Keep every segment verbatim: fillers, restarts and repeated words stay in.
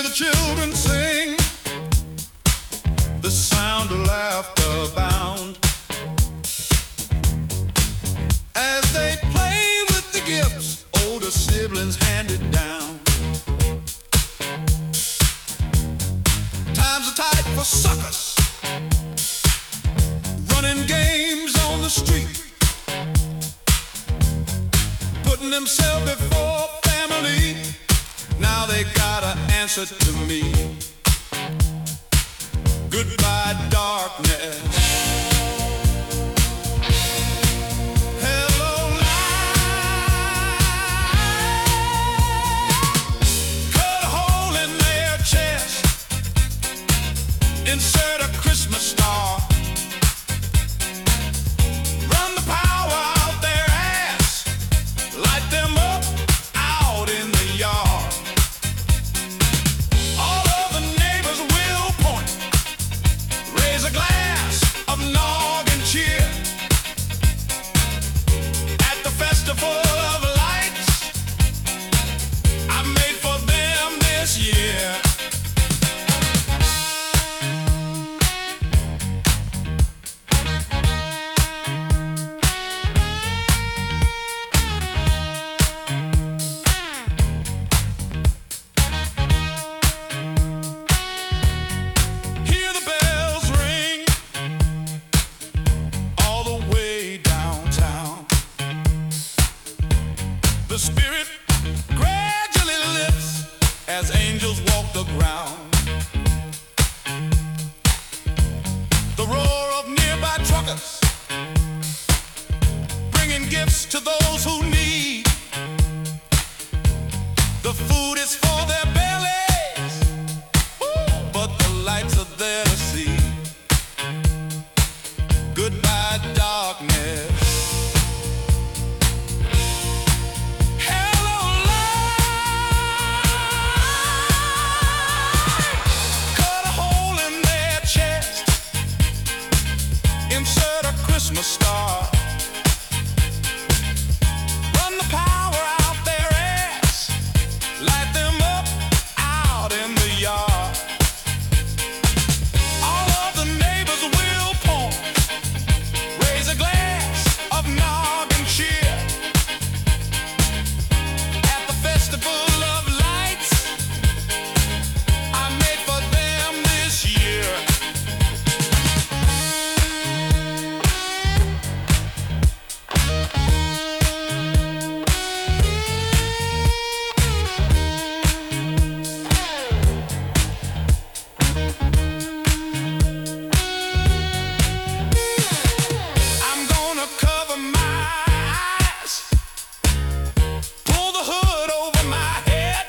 the children sing, the sound of laughter bound as they play with the gifts older siblings handed down. Times are tight for suckers, running games on the street, putting themselves before family. Now they gotta answer to me. Goodbye, darkness. Hello, light. Cut a hole in their chest, insert a Christmas star, run the power out their ass, light them up out in the yard. All of the neighbors will point, raise a glass of nog and cheer. At the festival of lights I made for them this year. Hear the bells ring all the way downtown. The spirit gradually lifts as angels walk the ground. The roar of nearby truckers bringing gifts to those who need. The food is for their bellies, but the lights are there to see. Goodbye, darkness. Hello, light. Cut a hole in their chest, insert a Christmas star, run the power out their ass, light them up out in the yard. All of the neighbors will point, raise a glass of nog and cheer. At the festival of lights I made for them this year. I'm gonna cover my eyes, pull the hood over my head.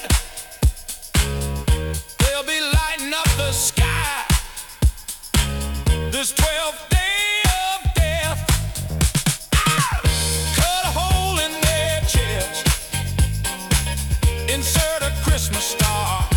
They'll be lighting up the sky this twelfth day of death. Cut a hole in their chest, insert a Christmas star,